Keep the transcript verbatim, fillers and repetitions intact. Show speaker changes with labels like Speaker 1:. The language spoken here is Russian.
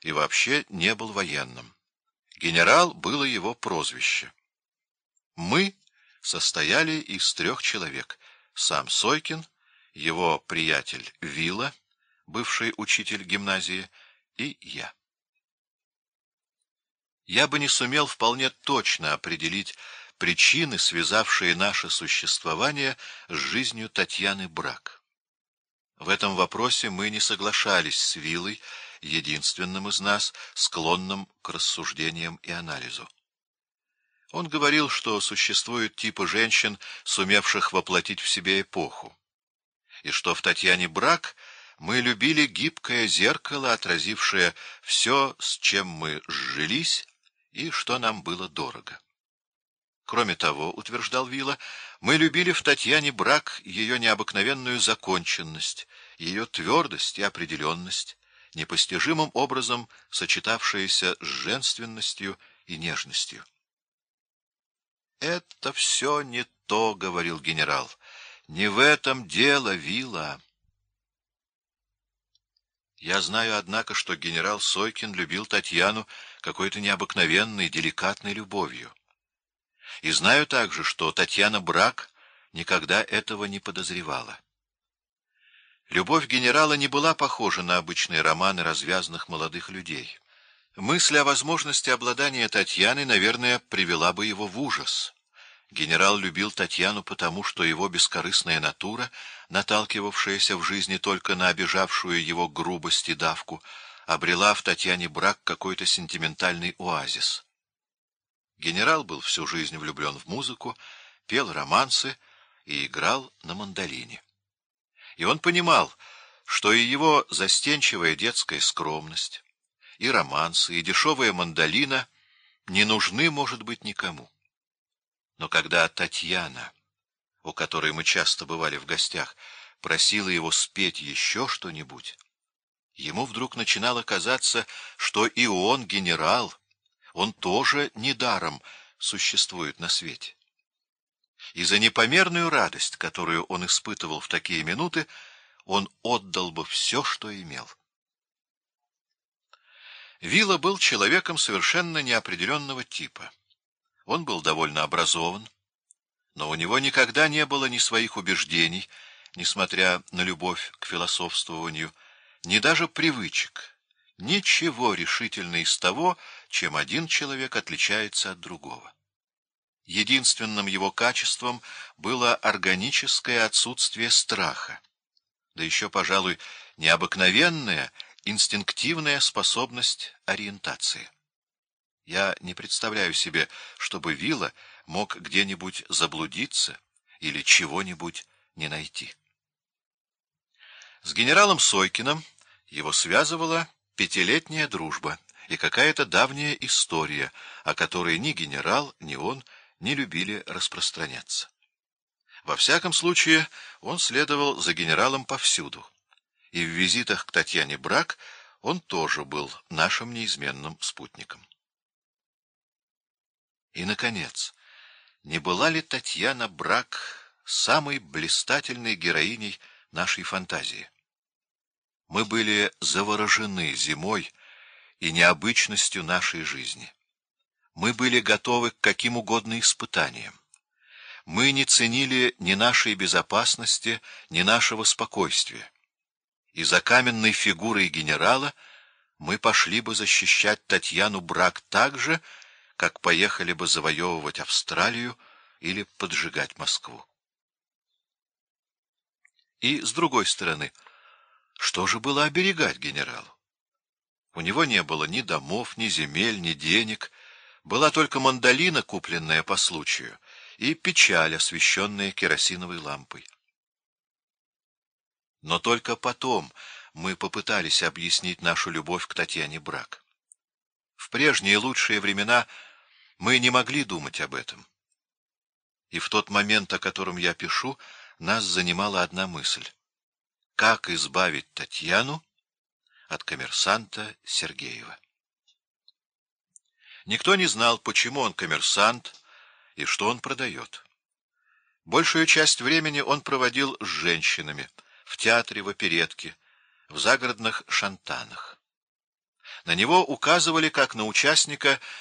Speaker 1: и вообще не был военным. Генерал было его прозвище. Мы состояли из трех человек: сам Сойкин, его приятель Вила, бывший учитель гимназии, и я. Я бы не сумел вполне точно определить причины, связавшие наше существование с жизнью Татьяны Брак. В этом вопросе мы не соглашались с Вилой, единственным из нас, склонным к рассуждениям и анализу. Он говорил, что существуют типы женщин, сумевших воплотить в себе эпоху, и что в Татьяне Брак мы любили гибкое зеркало, отразившее все, с чем мы сжились и что нам было дорого. Кроме того, утверждал Вила, мы любили в Татьяне Брак ее необыкновенную законченность, ее твердость и определенность, непостижимым образом сочетавшиеся с женственностью и нежностью. «Это все не то, — говорил генерал, — не в этом дело, Вила». Я знаю, однако, что генерал Сойкин любил Татьяну какой-то необыкновенной, деликатной любовью. И знаю также, что Татьяна Брак никогда этого не подозревала. Любовь генерала не была похожа на обычные романы развязных молодых людей. Мысль о возможности обладания Татьяной, наверное, привела бы его в ужас. Генерал любил Татьяну потому, что его бескорыстная натура, наталкивавшаяся в жизни только на обижавшую его грубость и давку, обрела в Татьяне Брак какой-то сентиментальный оазис. Генерал был всю жизнь влюблен в музыку, пел романсы и играл на мандолине. И он понимал, что и его застенчивая детская скромность, и романсы, и дешевая мандолина не нужны, может быть, никому. Но когда Татьяна, у которой мы часто бывали в гостях, просила его спеть еще что-нибудь, ему вдруг начинало казаться, что и он, генерал, он тоже недаром существует на свете. И за непомерную радость, которую он испытывал в такие минуты, он отдал бы все, что имел. Вила был человеком совершенно неопределенного типа. Он был довольно образован, но у него никогда не было ни своих убеждений, несмотря на любовь к философствованию, ни даже привычек, ничего решительно из того, чем один человек отличается от другого. Единственным его качеством было органическое отсутствие страха, да еще, пожалуй, необыкновенная инстинктивная способность ориентации. Я не представляю себе, чтобы Вила мог где-нибудь заблудиться или чего-нибудь не найти. С генералом Сойкиным его связывала пятилетняя дружба и какая-то давняя история, о которой ни генерал, ни он не любили распространяться. Во всяком случае, он следовал за генералом повсюду, и в визитах к Татьяне Брак он тоже был нашим неизменным спутником. И, наконец, не была ли Татьяна Брак самой блистательной героиней нашей фантазии? Мы были заворожены зимой и необычностью нашей жизни. Мы были готовы к каким угодно испытаниям. Мы не ценили ни нашей безопасности, ни нашего спокойствия. И за каменной фигурой генерала мы пошли бы защищать Татьяну Брак так же, как поехали бы завоевывать Австралию или поджигать Москву. И, с другой стороны, что же было оберегать генералу? У него не было ни домов, ни земель, ни денег, была только мандолина, купленная по случаю, и печаль, освещенная керосиновой лампой. Но только потом мы попытались объяснить нашу любовь к Татьяне Брак. В прежние лучшие времена мы не могли думать об этом. И в тот момент, о котором я пишу, нас занимала одна мысль: как избавить Татьяну от коммерсанта Сергеева. Никто не знал, почему он коммерсант и что он продает. Большую часть времени он проводил с женщинами, в театре, в оперетке, в загородных шантанах. На него указывали как на участника